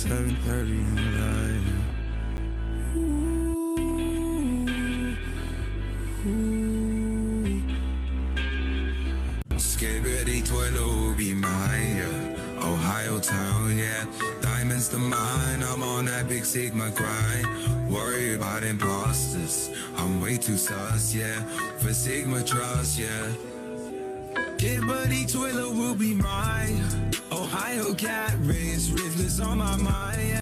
7:30 in the light. Skibidi twiddle be mine, yeah. Ohio town, yeah. Diamonds to mine, I'm on that big Sigma grind. Worry about imposters, I'm way too sus, yeah. For Sigma trust, yeah. Skibidi twiddle will be mine. Ohio cat race, ruthless on my mind, yeah.